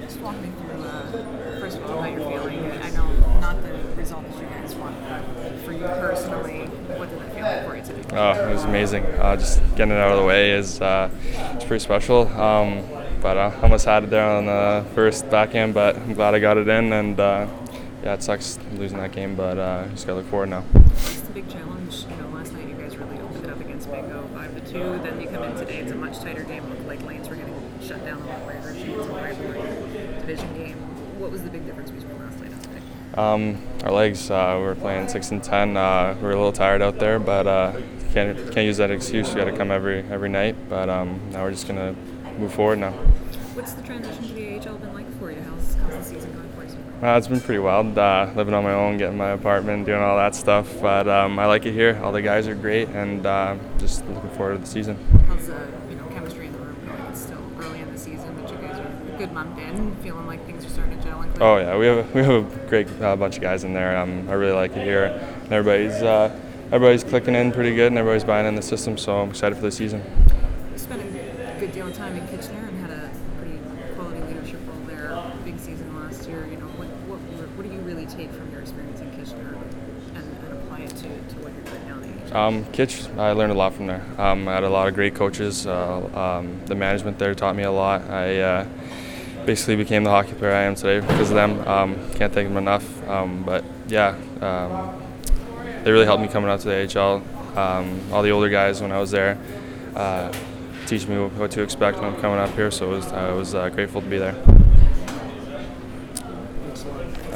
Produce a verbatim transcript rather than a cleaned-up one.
Just walk me through, uh, first of all, how you're feeling. I know not the result that you guys want, but for you personally, what did that feel like for you today? Oh, it was amazing. Uh, just getting it out of the way is uh, it's pretty special. Um, but I almost had it there on the first backhand, but I'm glad I got it in. And uh, yeah, it sucks losing that game, but uh, just got to look forward now. What's the big challenge? You know, last night you guys really opened it up against Bingo five to two. Then you come in today, it's a much tighter game. Looked like lanes were getting shut down a lot later. It's a rivalry division game. What was the big difference between last night and today? Um, our legs, uh, we were playing six and ten. Uh, we were a little tired out there, but uh, can't can't use that excuse. We got to come every every night. But um, now we're just gonna move forward now. What's the transition to the A H L been like for you? How's, how's the season going for you so far? Uh, it's been pretty wild, uh, living on my own, getting my apartment, doing all that stuff. But um, I like it here. All the guys are great, and uh, just looking forward to the season. How's the you know chemistry in the room going? It's still early in the season, but you guys are a good month in, feeling like things are starting to gel and click. Oh yeah, we have a, we have a great uh, bunch of guys in there. Um, I really like it here, and everybody's uh, everybody's clicking in pretty good, and everybody's buying in the system. So I'm excited for the season. You spent a good deal of time in Kitchener and had a pretty quality leadership role there. Big season last year. You know, what what what do you really take from your experience in Kitchener and, and apply it to, to what you're doing now in the A H L? Um, Kitch, I learned a lot from there. Um, I had a lot of great coaches. Uh, um, the management there taught me a lot. I uh, basically became the hockey player I am today because of them. Um, can't thank them enough. Um, but yeah, um, they really helped me coming out to the A H L. Um, all the older guys when I was there uh, teach me what to expect when I'm coming up here. So it was, I was uh, grateful to be there.